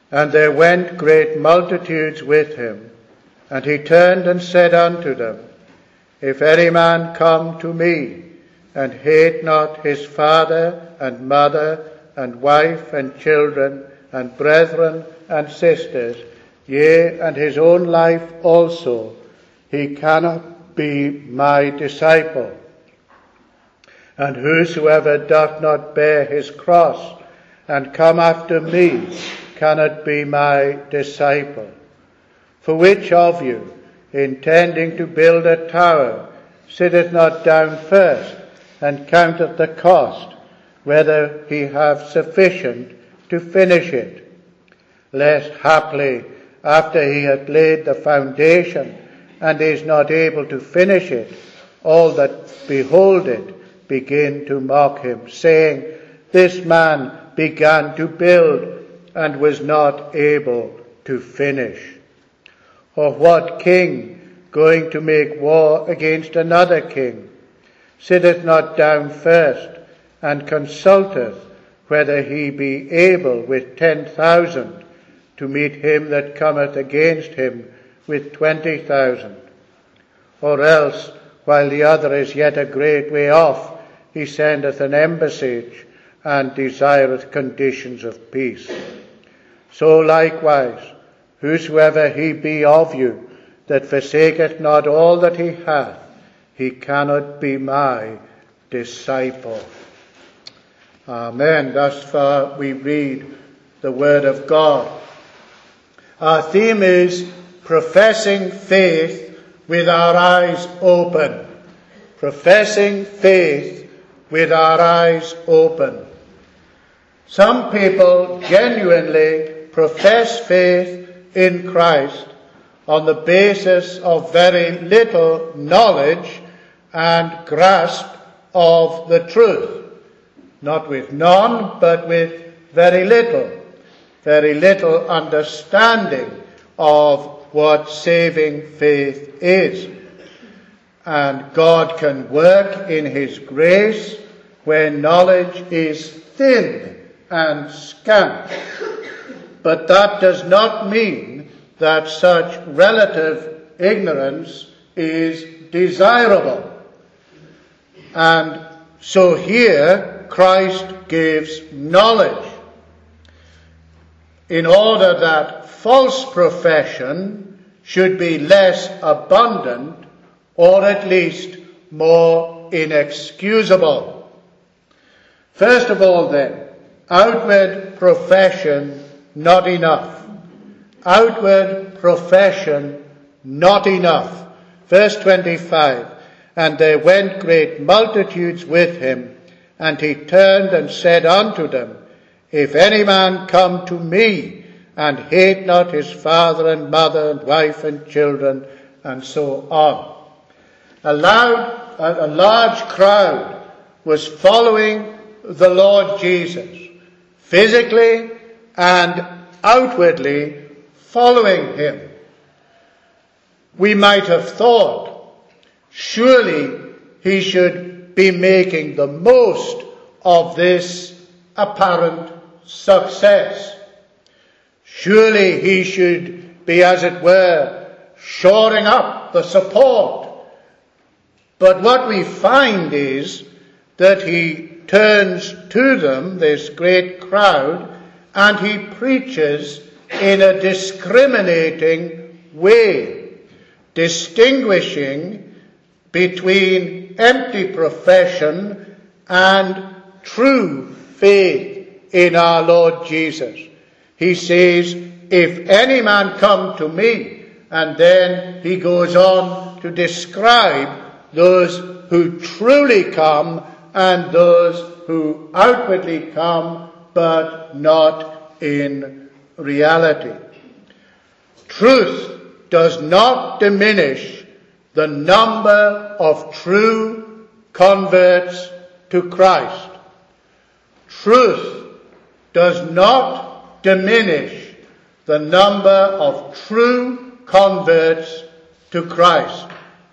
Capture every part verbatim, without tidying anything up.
And there went great multitudes with him. And he turned and said unto them, If any man come to me, and hate not his father and mother and wife and children and brethren and sisters, yea, and his own life also, he cannot be my disciple. And whosoever doth not bear his cross and come after me cannot be my disciple. For which of you, intending to build a tower, sitteth not down first, and counteth the cost, whether he have sufficient to finish it? Lest haply, after he hath laid the foundation, and is not able to finish it, all that behold it begin to mock him, saying, This man began to build, and was not able to finish. Or what king, going to make war against another king, sitteth not down first, and consulteth whether he be able with ten thousand to meet him that cometh against him with twenty thousand? Or else, while the other is yet a great way off, he sendeth an embassage, and desireth conditions of peace. So likewise, whosoever he be of you, that forsaketh not all that he hath, he cannot be my disciple. Amen. Thus far we read the word of God. Our theme is professing faith with our eyes open. Professing faith with our eyes open. Some people genuinely profess faith in Christ on the basis of very little knowledge and grasp of the truth. Not with none, but with very little. Very little understanding of what saving faith is. And God can work in his grace when knowledge is thin and scant. But that does not mean that such relative ignorance is desirable. And so here Christ gives knowledge in order that false profession should be less abundant, or at least more inexcusable. First of all then, outward profession not enough. Outward profession not enough. Verse twenty-five, And there went great multitudes with him, and he turned and said unto them, If any man come to me, and hate not his father and mother and wife and children, and so on. A, loud, a large crowd was following the Lord Jesus, physically and outwardly following him. We might have thought, surely he should be making the most of this apparent success. Surely he should be, as it were, shoring up the support. But what we find is that he turns to them, this great crowd, and he preaches in a discriminating way, distinguishing between empty profession and true faith in our Lord Jesus. He says, if any man come to me, and then he goes on to describe those who truly come and those who outwardly come, but not in reality. Truth does not diminish the number of true converts to Christ. Truth does not diminish the number of true converts to Christ.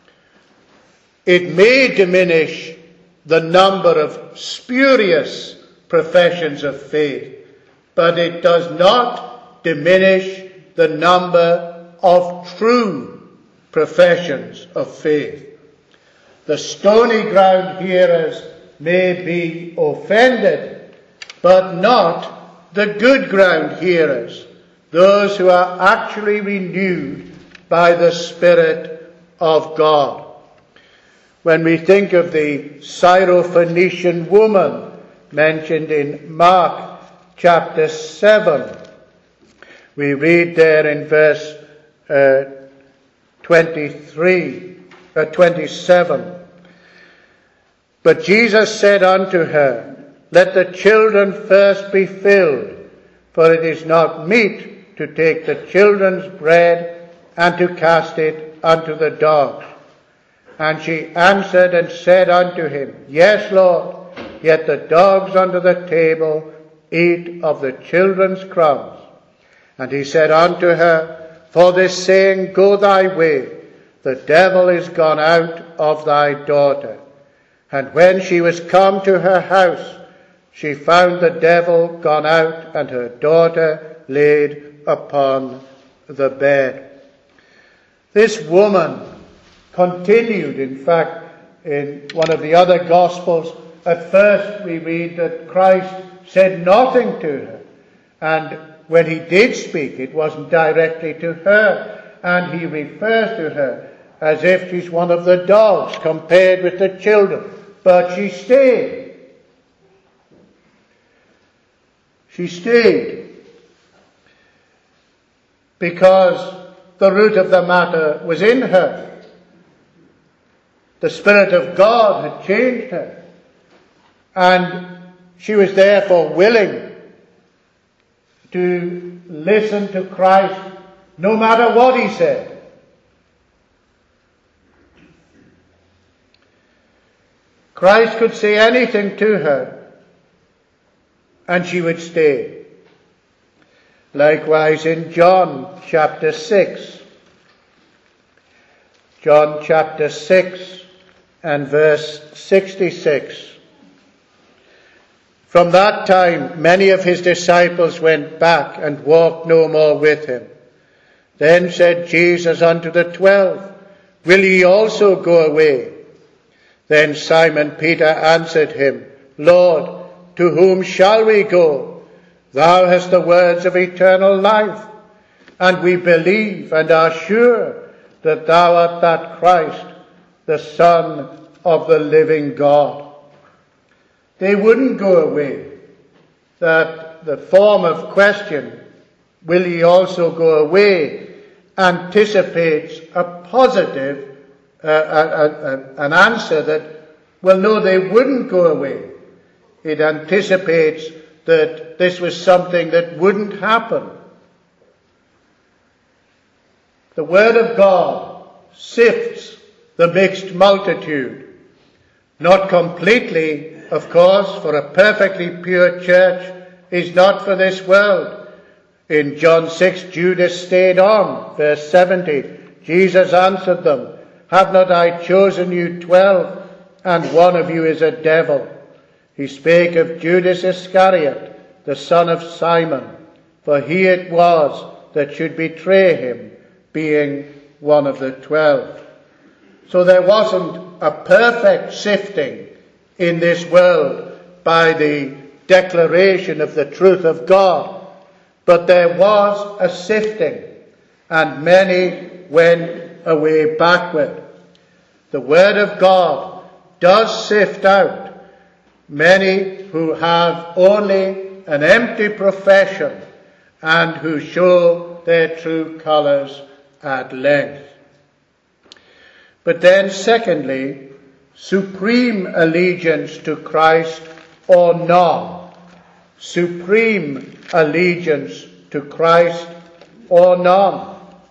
It may diminish the number of spurious professions of faith, but it does not diminish the number of true professions of faith. The stony ground hearers may be offended, but not the good ground hearers, those who are actually renewed by the Spirit of God. When we think of the Syrophoenician woman mentioned in Mark chapter seven, we read there in verse uh, twenty-three, uh, twenty-seven, "But Jesus said unto her, Let the children first be filled, for it is not meet to take the children's bread and to cast it unto the dogs. And she answered and said unto him, Yes, Lord, yet the dogs under the table eat of the children's crumbs. And he said unto her, For this saying, go thy way, the devil is gone out of thy daughter. And when she was come to her house, she found the devil gone out, and her daughter laid upon the bed." This woman continued, in fact, in one of the other Gospels. At first we read that Christ said nothing to her, and when he did speak, it wasn't directly to her, and he refers to her as if she's one of the dogs compared with the children. But she stayed. She stayed because the root of the matter was in her. The Spirit of God had changed her, and she was therefore willing to listen to Christ no matter what he said. Christ could say anything to her, and she would stay. Likewise in John chapter six. John chapter six and verse sixty-six. "From that time many of his disciples went back and walked no more with him. Then said Jesus unto the twelve, Will ye also go away? Then Simon Peter answered him, Lord, to whom shall we go? Thou hast the words of eternal life, and we believe and are sure that thou art that Christ, the Son of the living God." They wouldn't go away. That the form of question, will ye also go away, anticipates a positive, uh, a, a, an answer that, well, no, they wouldn't go away. It anticipates that this was something that wouldn't happen. The Word of God sifts the mixed multitude. Not completely, of course, for a perfectly pure church is not for this world. In John six, Judas stayed on. Verse seventy, Jesus answered them, Have not I chosen you twelve, and one of you is a devil? He spake of Judas Iscariot, the son of Simon, for he it was that should betray him, being one of the twelve. So there wasn't a perfect sifting in this world by the declaration of the truth of God, but there was a sifting, and many went away backward. The Word of God does sift out many who have only an empty profession and who show their true colours at length. But then, secondly, supreme allegiance to Christ or none. Supreme allegiance to Christ or none.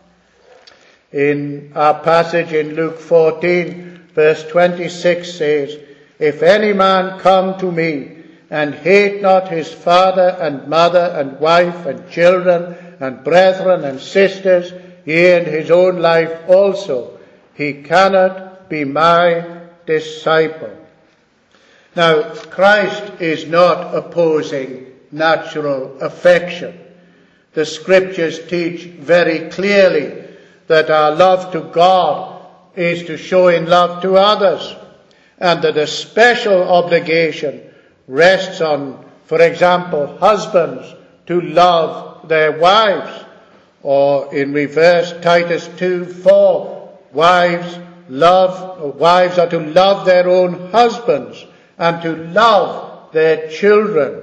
In our passage in Luke fourteen, verse twenty-six says, If any man come to me and hate not his father and mother and wife and children and brethren and sisters, yea, and his own life also, he cannot be my disciple. Now, Christ is not opposing natural affection. The Scriptures teach very clearly that our love to God is to show in love to others, and that a special obligation rests on, for example, husbands to love their wives, or in reverse, Titus two four, wives love wives are to love their own husbands and to love their children.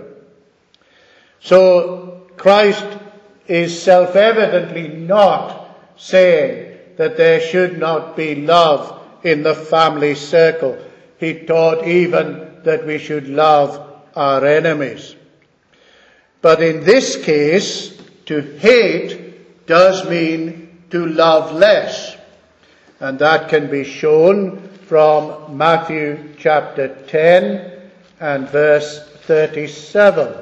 So Christ is self-evidently not saying that there should not be love in the family circle. He taught even that we should love our enemies. But in this case, to hate does mean to love less. And that can be shown from Matthew chapter ten and verse thirty-seven.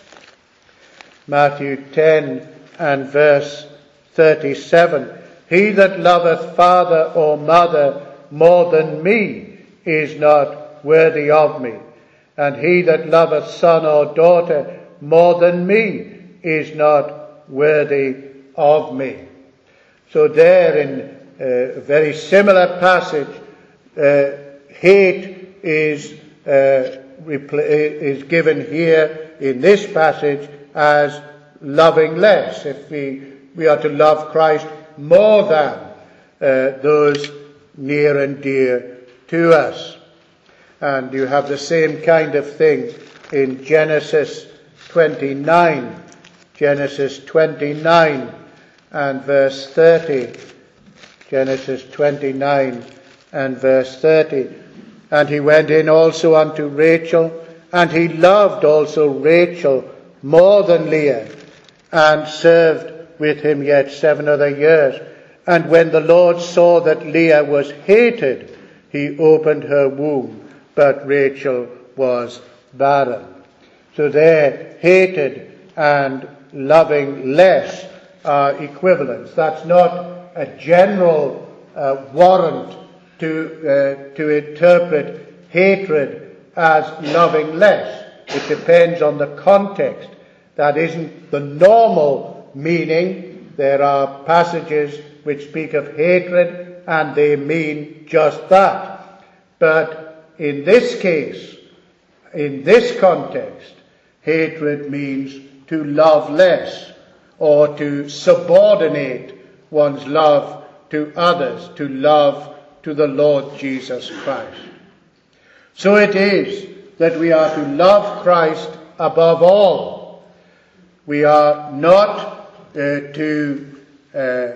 Matthew ten and verse thirty-seven. He that loveth father or mother more than me is not worthy of me. And he that loveth son or daughter more than me is not worthy of me. So there in a very similar passage, uh, hate is, uh, repl- is given here in this passage as loving less. If we, we are to love Christ more than uh, those near and dear to us. And you have the same kind of thing in Genesis twenty-nine. Genesis twenty-nine and verse thirty. Genesis twenty-nine and verse thirty. And he went in also unto Rachel, and he loved also Rachel more than Leah, and served with him yet seven other years. And when the Lord saw that Leah was hated, he opened her womb, but Rachel was barren. So there, hated and loving less are equivalents. That's not a general uh, warrant to uh, to interpret hatred as loving less. It depends on the context. That isn't the normal meaning. There are passages which speak of hatred and they mean just that. But in this case, in this context, hatred means to love less, or to subordinate one's love to others, to love to the Lord Jesus Christ. So it is that we are to love Christ above all. We are not uh, to uh,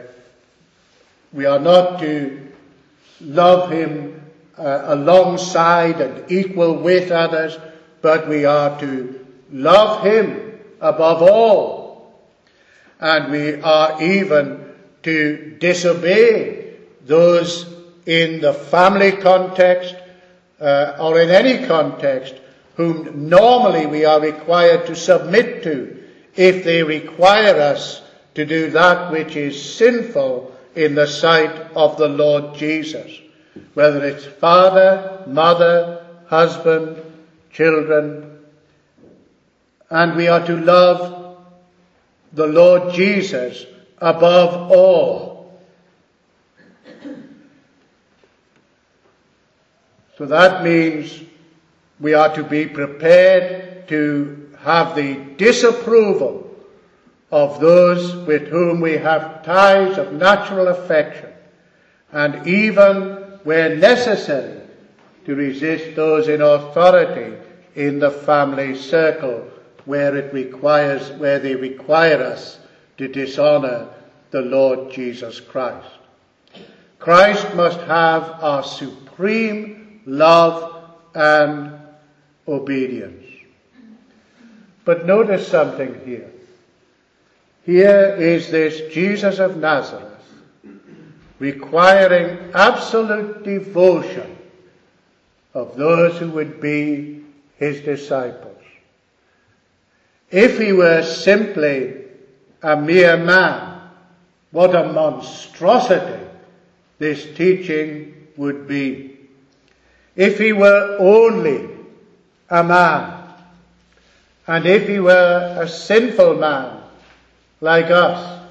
we are not to love him uh, alongside and equal with others, but we are to love him above all. And we are even to disobey those in the family context uh, or in any context whom normally we are required to submit to if they require us to do that which is sinful in the sight of the Lord Jesus. Whether it's father, mother, husband, children. And we are to love the Lord Jesus above all. So that means we are to be prepared to have the disapproval of those with whom we have ties of natural affection, and even, where necessary, to resist those in authority in the family circle where it requires, where they require us to dishonor the Lord Jesus Christ. Christ must have our supreme love and obedience. But notice something here. Here is this Jesus of Nazareth requiring absolute devotion of those who would be his disciples. If he were simply a mere man, what a monstrosity this teaching would be. If he were only a man, and if he were a sinful man, like us.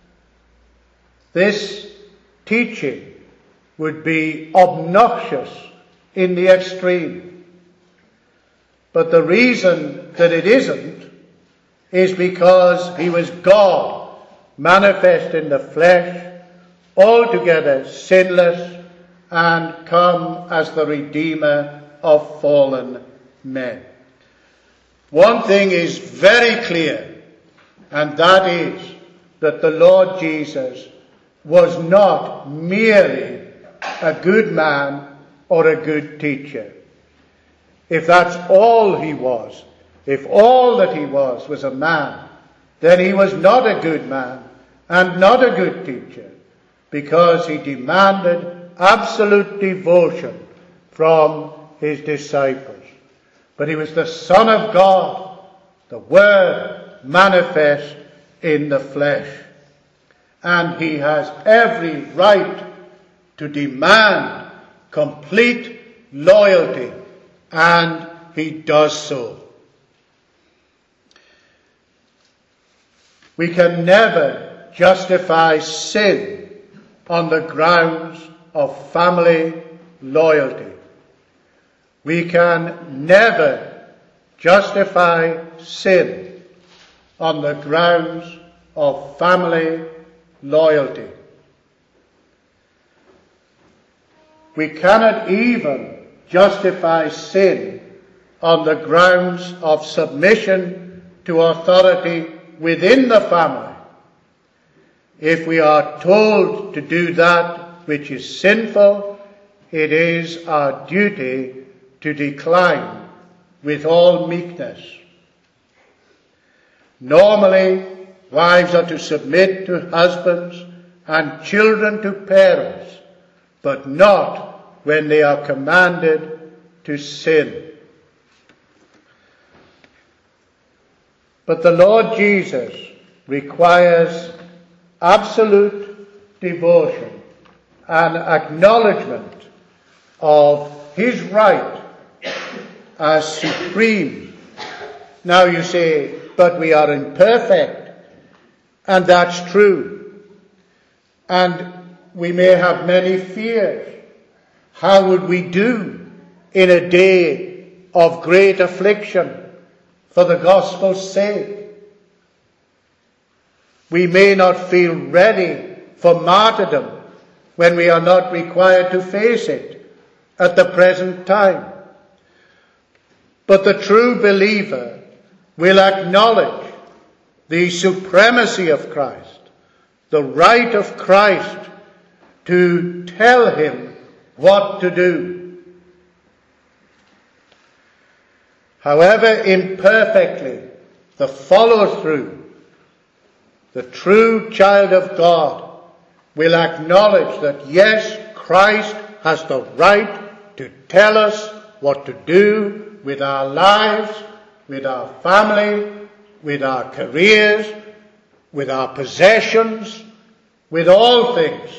This teaching would be obnoxious in the extreme. But the reason that it isn't is because he was God, manifest in the flesh, altogether sinless, and come as the Redeemer of fallen men. One thing is very clear, and that is that the Lord Jesus was not merely a good man or a good teacher. If that's all he was, if all that he was was a man, then he was not a good man and not a good teacher, because he demanded absolute devotion from his disciples. But he was the Son of God, the Word manifest in the flesh. And he has every right to demand complete loyalty, and he does so. We can never justify sin on the grounds of family loyalty. We can never justify sin on the grounds of family loyalty. We cannot even justify sin on the grounds of submission to authority within the family. If we are told to do that which is sinful, it is our duty to decline with all meekness. Normally, wives are to submit to husbands and children to parents, but not when they are commanded to sin. But the Lord Jesus requires absolute devotion and acknowledgement of his right as supreme. Now you say, but we are imperfect, and that's true. And we may have many fears. How would we do in a day of great affliction for the gospel's sake? We may not feel ready for martyrdom when we are not required to face it at the present time. But the true believer will acknowledge the supremacy of Christ, the right of Christ to tell him what to do. However imperfectly the follow-through, the true child of God will acknowledge that yes, Christ has the right to tell us what to do with our lives, with our family, with our careers, with our possessions, with all things.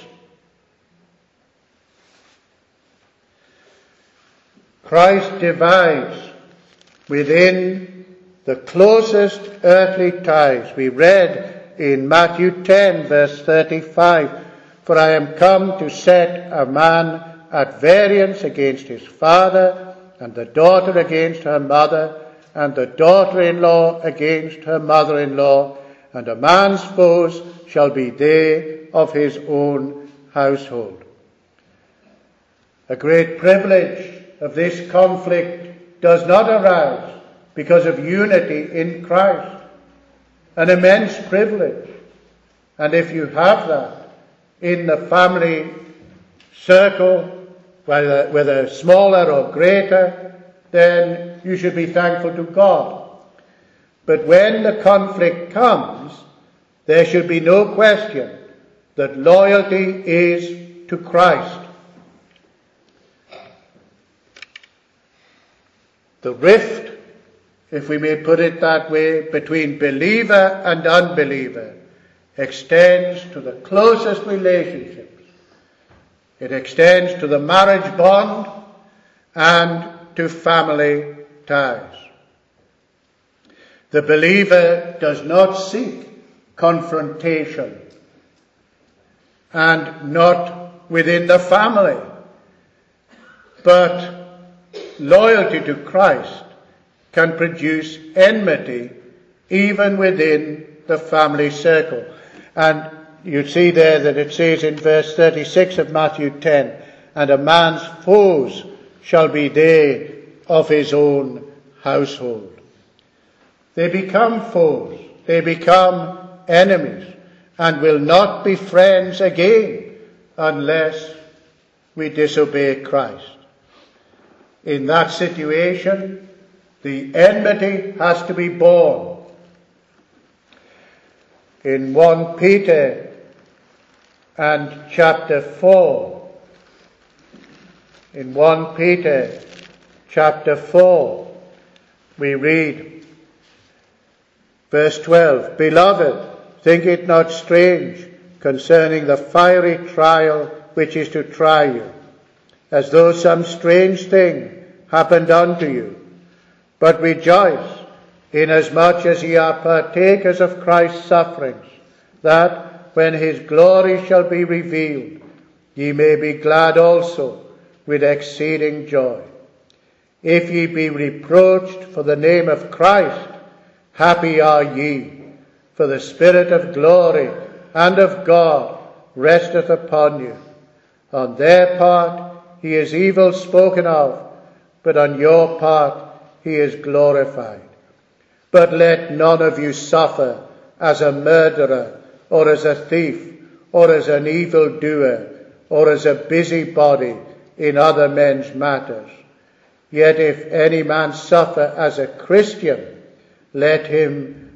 Christ divides within the closest earthly ties. We read in Matthew ten, verse thirty-five, "For I am come to set a man at variance against his father, and the daughter against her mother, and the daughter-in-law against her mother-in-law, and a man's foes shall be they of his own household." A great privilege of this conflict does not arise because of unity in Christ. An immense privilege. And if you have that in the family circle, whether, whether smaller or greater, then you should be thankful to God. But when the conflict comes, there should be no question that loyalty is to Christ. The rift, if we may put it that way, between believer and unbeliever extends to the closest relationships. It extends to the marriage bond and to family ties. The believer does not seek confrontation, and not within the family. But loyalty to Christ can produce enmity even within the family circle. And you see there that it says in verse thirty-six of Matthew ten, and a man's foes shall be they of his own household. They become foes, they become enemies, and will not be friends again unless we disobey Christ. In that situation, the enmity has to be borne. In First Peter and chapter four, in First Peter chapter four, we read, verse twelve, Beloved, think it not strange concerning the fiery trial which is to try you, as though some strange thing happened unto you. But rejoice, inasmuch as ye are partakers of Christ's sufferings, that when his glory shall be revealed, ye may be glad also with exceeding joy. If ye be reproached for the name of Christ, happy are ye, for the Spirit of glory and of God resteth upon you. On their part he is evil spoken of, but on your part he is glorified. But let none of you suffer as a murderer, or as a thief, or as an evildoer, or as a busybody in other men's matters. Yet if any man suffer as a Christian, let him,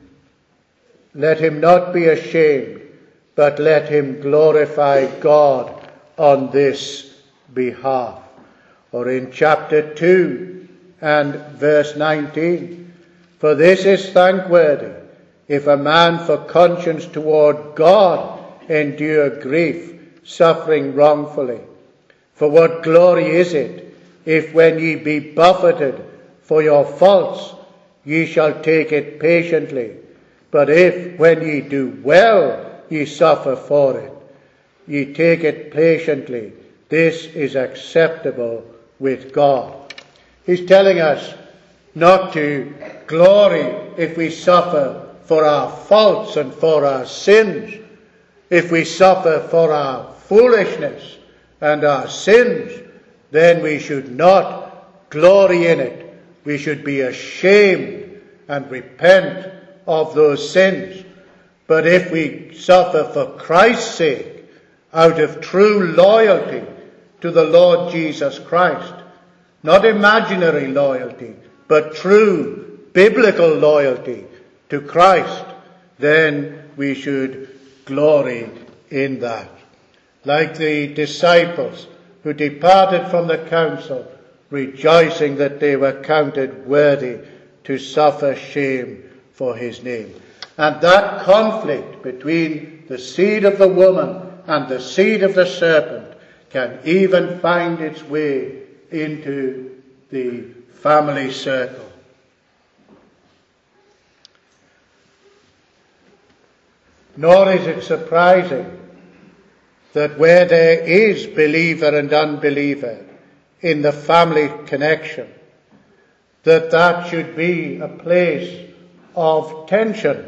let him not be ashamed, but let him glorify God on this behalf. Or in chapter two and verse nineteen, for this is thankworthy, if a man for conscience toward God endure grief, suffering wrongfully. For what glory is it, if when ye be buffeted for your faults, ye shall take it patiently? But if when ye do well, ye suffer for it, ye take it patiently, this is acceptable with God. He's telling us not to glory if we suffer for our faults and for our sins. If we suffer for our foolishness and our sins, then we should not glory in it. We should be ashamed and repent of those sins. But if we suffer for Christ's sake, out of true loyalty to the Lord Jesus Christ, not imaginary loyalty, but true biblical loyalty to Christ, then we should glory in that. Like the disciples who departed from the council, rejoicing that they were counted worthy to suffer shame for his name. And that conflict between the seed of the woman and the seed of the serpent can even find its way into the family circle. Nor is it surprising that where there is believer and unbeliever in the family connection, that that should be a place of tension.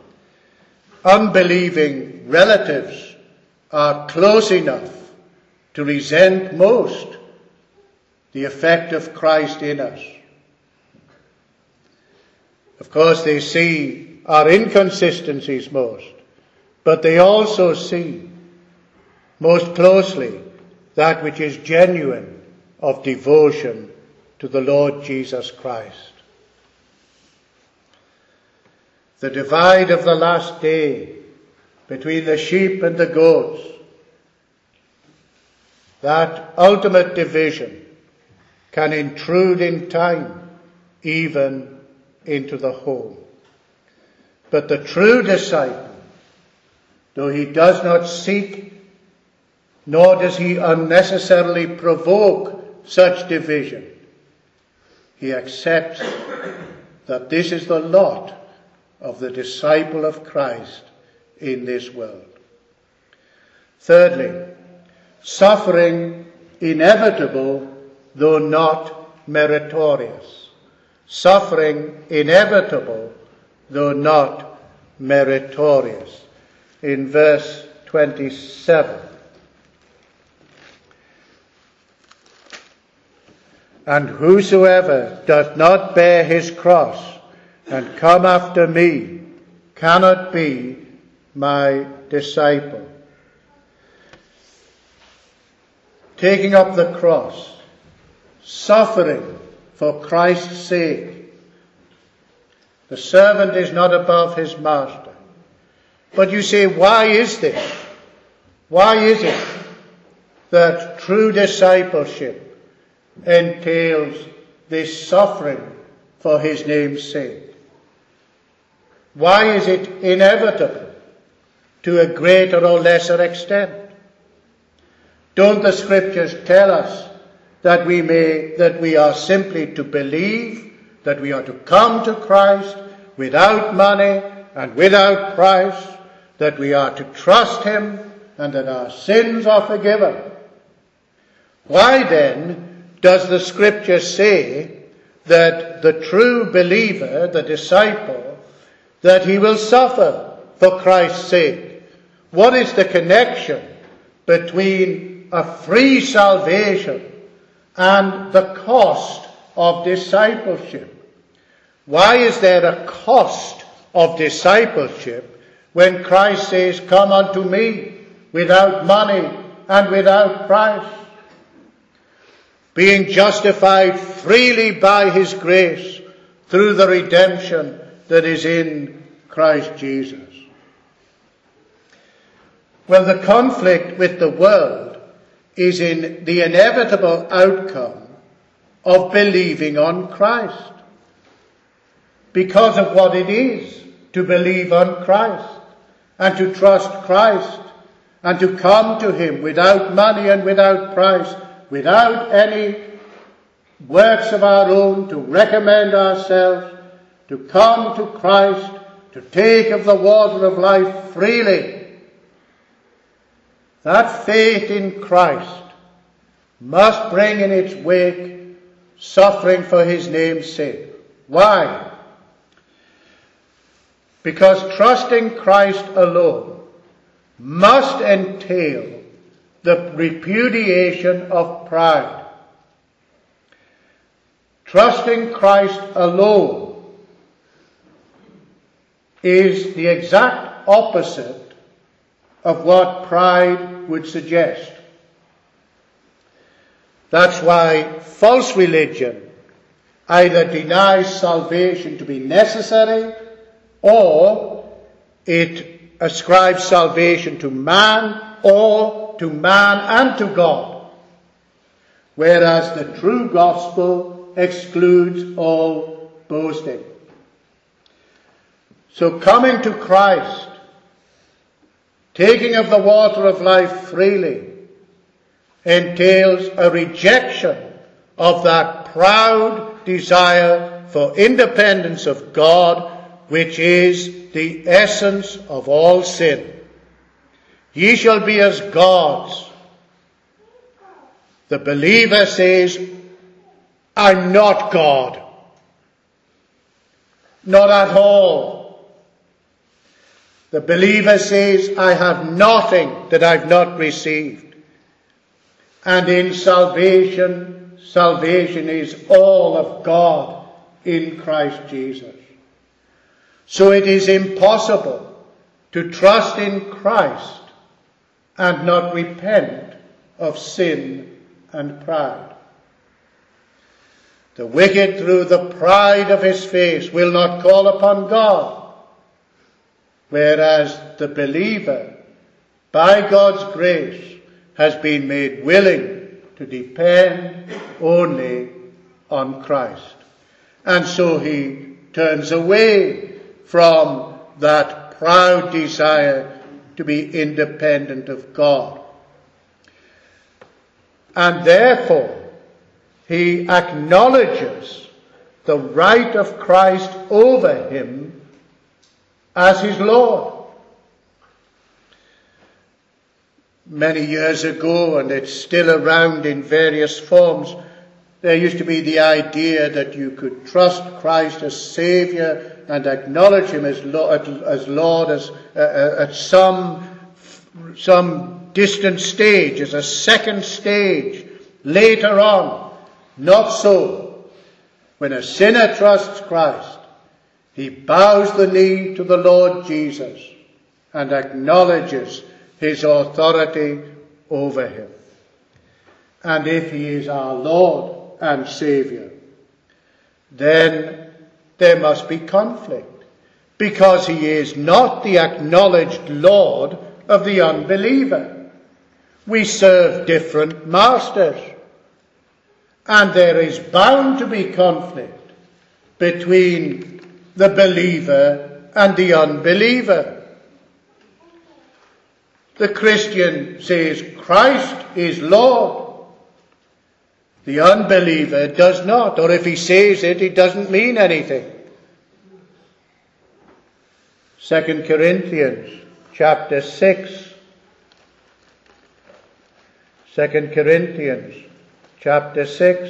Unbelieving relatives are close enough to resent most the effect of Christ in us. Of course, they see our inconsistencies most, but they also see most closely that which is genuine of devotion to the Lord Jesus Christ. The divide of the last day between the sheep and the goats, that ultimate division can intrude in time even into the home. But the true disciple, though he does not seek, nor does he unnecessarily provoke such division, he accepts that this is the lot of the disciple of Christ in this world. Thirdly, suffering inevitable though not meritorious. Suffering inevitable though not meritorious. In verse twenty-seven. And whosoever doth not bear his cross and come after me cannot be my disciple. Taking up the cross, suffering for Christ's sake. The servant is not above his master. But you say, why is this? Why is it that true discipleship entails this suffering for his name's sake? Why is it inevitable to a greater or lesser extent? Don't the scriptures tell us that we may, that we are simply to believe, that we are to come to Christ without money and without price, that we are to trust him and that our sins are forgiven? Why then does the scripture say that the true believer, the disciple, that he will suffer for Christ's sake? What is the connection between a free salvation and the cost of discipleship? Why is there a cost of discipleship when Christ says, come unto me without money and without price? Being justified freely by his grace through the redemption that is in Christ Jesus. Well, the conflict with the world is in the inevitable outcome of believing on Christ. Because of what it is to believe on Christ and to trust Christ and to come to him without money and without price, without any works of our own to recommend ourselves, to come to Christ, to take of the water of life freely. That faith in Christ must bring in its wake suffering for his name's sake. Why? Because trusting Christ alone must entail the repudiation of pride. Trusting Christ alone is the exact opposite of what pride would suggest. That's why false religion either denies salvation to be necessary, or it ascribes salvation to man, or to man and to God, whereas the true gospel excludes all boasting. So coming to Christ, taking of the water of life freely, entails a rejection of that proud desire for independence of God, which is the essence of all sin. Ye shall be as gods. The believer says, I'm not God. Not at all. The believer says, I have nothing that I've not received. And in salvation, salvation is all of God in Christ Jesus. So it is impossible to trust in Christ and not repent of sin and pride. The wicked, through the pride of his face, will not call upon God, whereas the believer, by God's grace, has been made willing to depend only on Christ. And so he turns away from that proud desire to be independent of God. And therefore, he acknowledges the right of Christ over him as his Lord. many years ago, and it's still around in various forms, there used to be the idea that you could trust Christ as Saviour and acknowledge him as Lord, as Lord as, uh, at some, some distant stage, as a second stage, later on. Not so. When a sinner trusts Christ, he bows the knee to the Lord Jesus and acknowledges his authority over him. And if he is our Lord and Saviour, then there must be conflict, because he is not the acknowledged Lord of the unbeliever. We serve different masters, and there is bound to be conflict between the believer and the unbeliever. The Christian says Christ is Lord. The unbeliever does not, or if he says it, it doesn't mean anything. Second Corinthians chapter six. Second Corinthians chapter six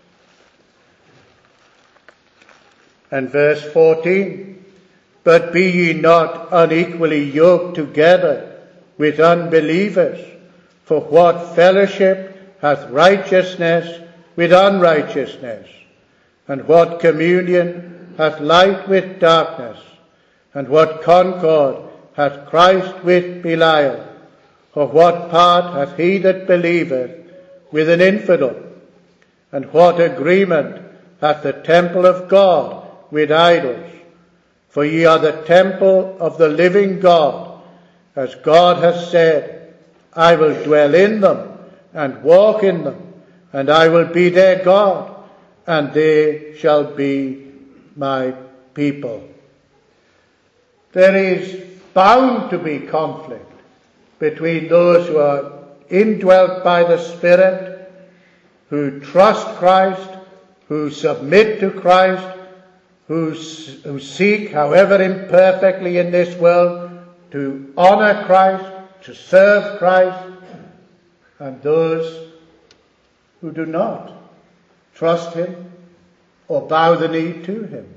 and verse fourteen. But be ye not unequally yoked together with unbelievers, for what fellowship hath righteousness with unrighteousness? And what communion hath light with darkness? And what concord hath Christ with Belial? Or what part hath he that believeth with an infidel? And what agreement hath the temple of God with idols? For ye are the temple of the living God. As God has said, I will dwell in them and walk in them, and I will be their God, and they shall be my people. There is bound to be conflict between those who are indwelt by the Spirit, who trust Christ, who submit to Christ, who, who seek, however imperfectly in this world, to honor Christ, to serve Christ, and those who do not trust him or bow the knee to him.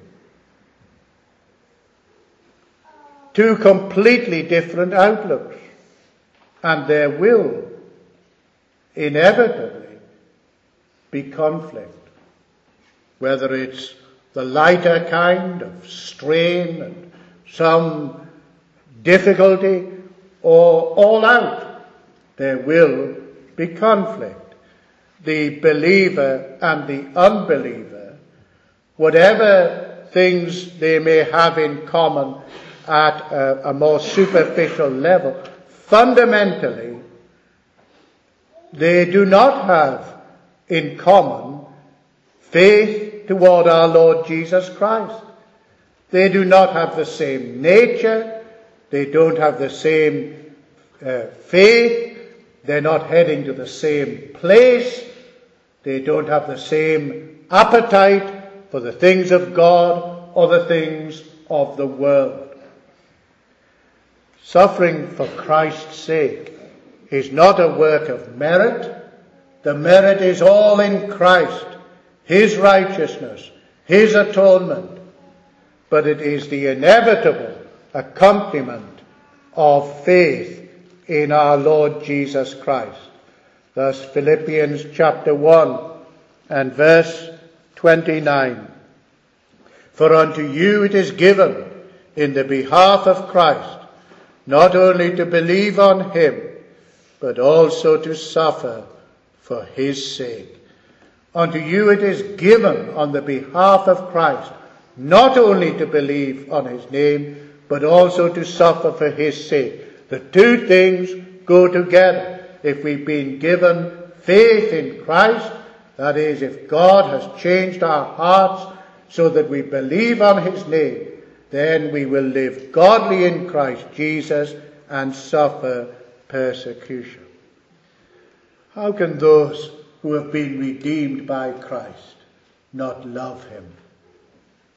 Two completely different outlooks, and there will inevitably be conflict, whether it's the lighter kind of strain and some difficulty, or all out, there will be conflict. The believer and the unbeliever, whatever things they may have in common at a, a more superficial level, fundamentally they do not have in common faith toward our Lord Jesus Christ. They do not have the same nature. They don't have the same uh, faith. They're not heading to the same place. They don't have the same appetite for the things of God or the things of the world. Suffering for Christ's sake is not a work of merit. The merit is all in Christ, his righteousness, his atonement. But it is the inevitable accompaniment of faith in our Lord Jesus Christ. Thus Philippians chapter one and verse twenty-nine. For unto you it is given in the behalf of Christ, not only to believe on him, but also to suffer for his sake. Unto you it is given on the behalf of Christ, not only to believe on his name, but also to suffer for his sake. The two things go together. If we've been given faith in Christ, that is, if God has changed our hearts so that we believe on his name, then we will live godly in Christ Jesus and suffer persecution. How can those who have been redeemed by Christ not love him?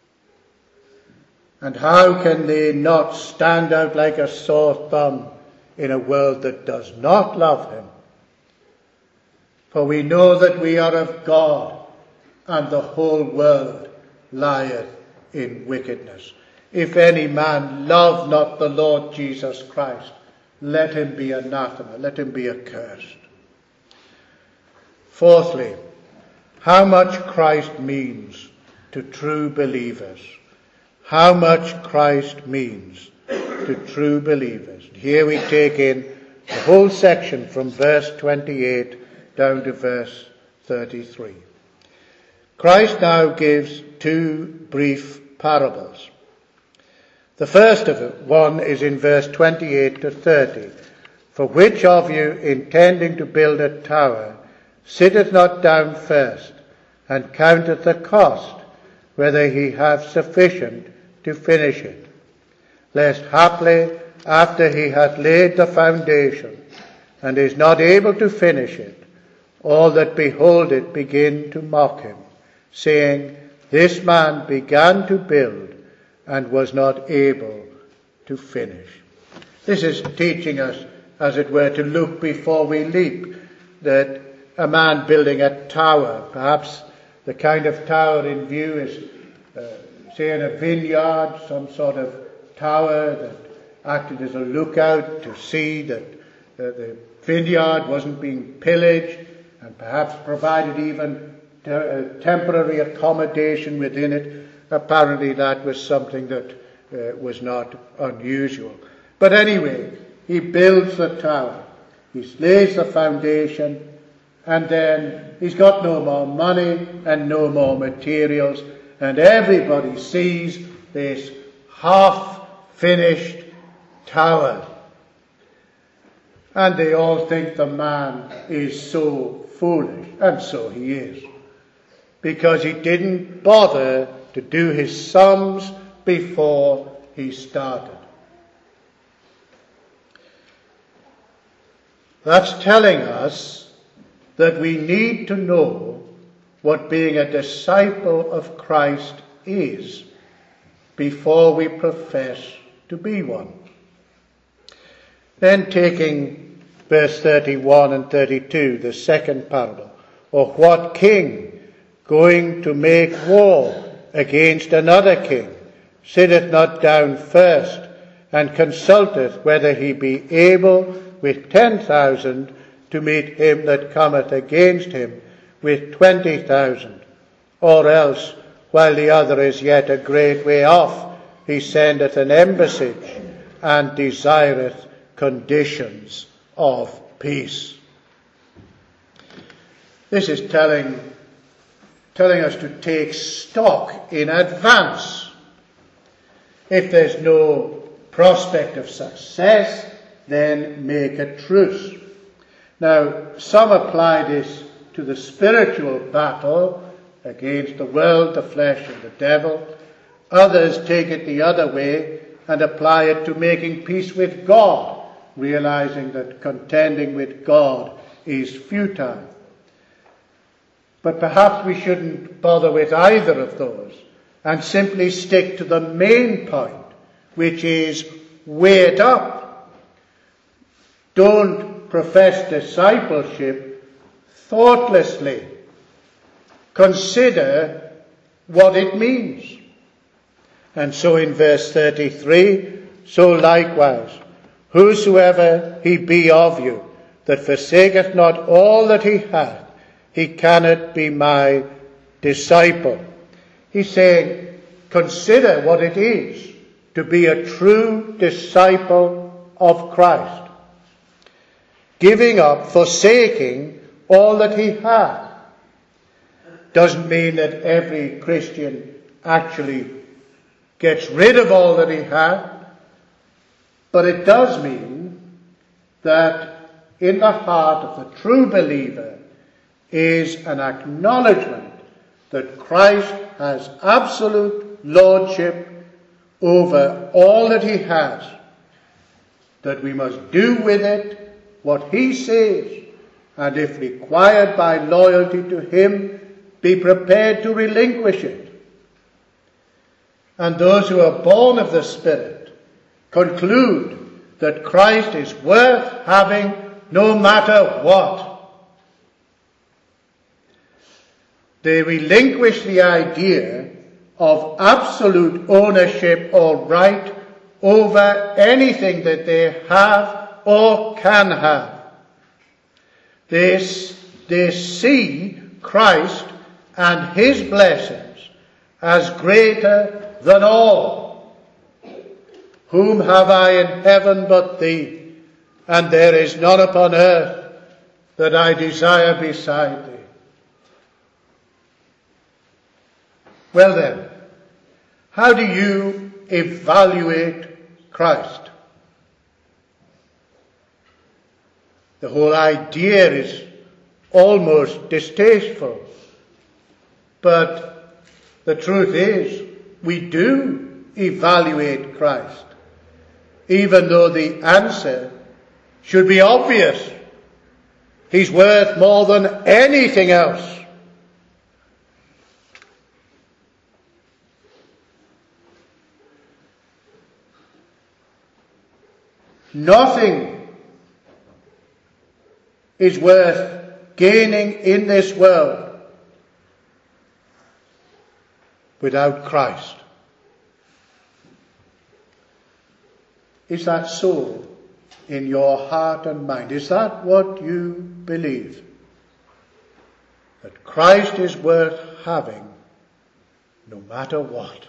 And how can they not stand out like a sore thumb in a world that does not love him. For we know that we are of God, and the whole world lieth in wickedness. If any man love not the Lord Jesus Christ, let him be anathema, let him be accursed. Fourthly, how much Christ means to true believers. How much Christ means to true believers. Here we take in the whole section from verse twenty-eight down to verse thirty-three. Christ now gives two brief parables. The first of it, one is in verse twenty-eight to thirty. For which of you, intending to build a tower, sitteth not down first, and counteth the cost, whether he have sufficient to finish it? Lest haply, after he hath laid the foundation, and is not able to finish it, all that behold it begin to mock him, saying, This man began to build, and was not able to finish. This is teaching us, as it were, to look before we leap, that a man building a tower, perhaps the kind of tower in view is, uh, say, in a vineyard, some sort of tower that acted as a lookout to see that uh, the vineyard wasn't being pillaged, and perhaps provided even te- uh, temporary accommodation within it. Apparently that was something that uh, was not unusual. But anyway, he builds the tower. He lays the foundation, and then he's got no more money and no more materials, and everybody sees this half-finished tower. And they all think the man is so foolish, and so he is, because he didn't bother to do his sums before he started. That's telling us that we need to know what being a disciple of Christ is before we profess to be one. Then taking verse thirty-one and thirty-two, the second parable, or what king going to make war against another king sitteth not down first, and consulteth whether he be able with ten thousand to meet him that cometh against him with twenty thousand? Or else, while the other is yet a great way off, he sendeth an embassage, and desireth conditions of peace. This is telling telling us to take stock in advance. If there's no prospect of success, then make a truce. Now, some apply this to the spiritual battle against the world, the flesh, and the devil. Others take it the other way and apply it to making peace with God, realizing that contending with God is futile. But perhaps we shouldn't bother with either of those and simply stick to the main point, which is weigh it up. Don't profess discipleship thoughtlessly. Consider what it means. And so in verse thirty-three, so likewise, whosoever he be of you, that forsaketh not all that he hath, he cannot be my disciple. He's saying, consider what it is to be a true disciple of Christ. Giving up, forsaking all that he had. Doesn't mean that every Christian actually gets rid of all that he had, but it does mean that in the heart of the true believer is an acknowledgement that Christ has absolute lordship over all that he has, that we must do with it what he says, and if required by loyalty to him, be prepared to relinquish it. And those who are born of the Spirit conclude that Christ is worth having no matter what. They relinquish the idea of absolute ownership or right over anything that they have or can have. They, they see Christ and his blessings as greater than all. Whom have I in heaven but thee? And there is none upon earth that I desire beside thee. Well then, how do you evaluate Christ? The whole idea is almost distasteful. But the truth is, we do evaluate Christ, even though the answer should be obvious. He's worth more than anything else. Nothing is worth gaining in this world without Christ. Is that so in your heart and mind? Is that what you believe? That Christ is worth having no matter what?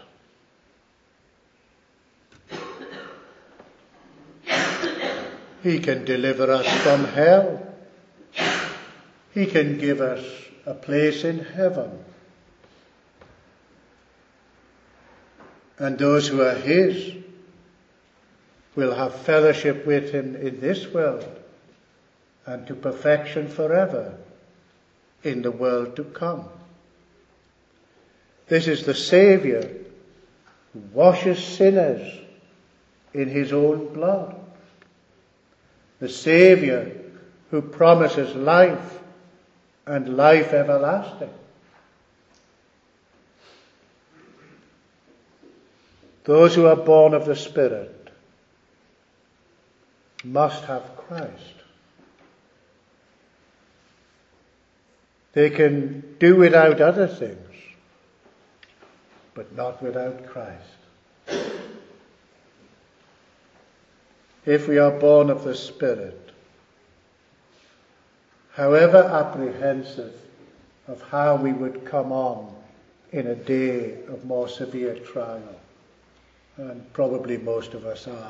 He can deliver us from hell. He can give us a place in heaven. And those who are his will have fellowship with him in this world and to perfection forever in the world to come. This is the Saviour who washes sinners in his own blood. The Saviour who promises life and life everlasting. Those who are born of the Spirit must have Christ. They can do without other things, but not without Christ. If we are born of the Spirit, however apprehensive of how we would come on in a day of more severe trial, and probably most of us are,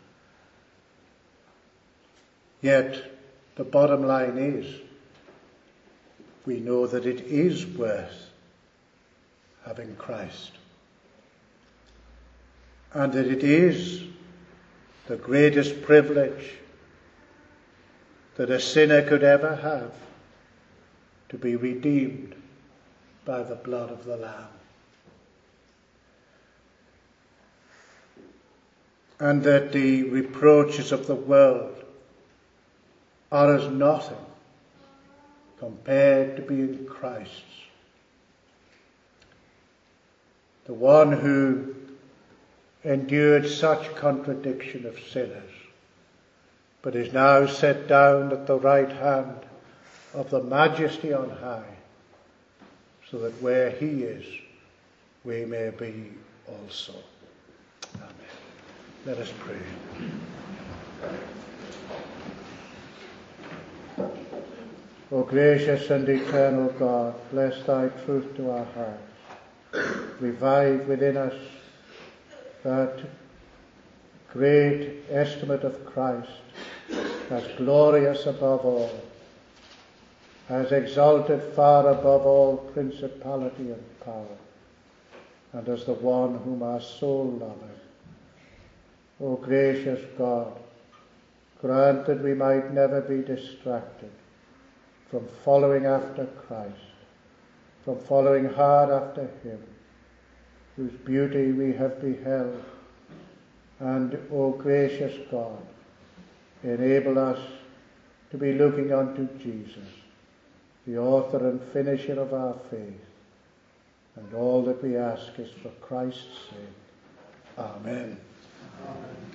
yet the bottom line is, we know that it is worth having Christ, and that it is the greatest privilege that a sinner could ever have, to be redeemed by the blood of the Lamb. And that the reproaches of the world are as nothing compared to being Christ's. The one who endured such contradiction of sinners, but is now set down at the right hand of the Majesty on high, so that where he is, we may be also. Amen. Let us pray. O gracious and eternal God, bless thy truth to our hearts. Revive within us that great estimate of Christ as glorious above all, as exalted far above all principality and power, and as the one whom our soul loveth. O gracious God, grant that we might never be distracted from following after Christ, from following hard after him, whose beauty we have beheld. And, O gracious God, enable us to be looking unto Jesus, the author and finisher of our faith. And all that we ask is for Christ's sake. Amen. Amen.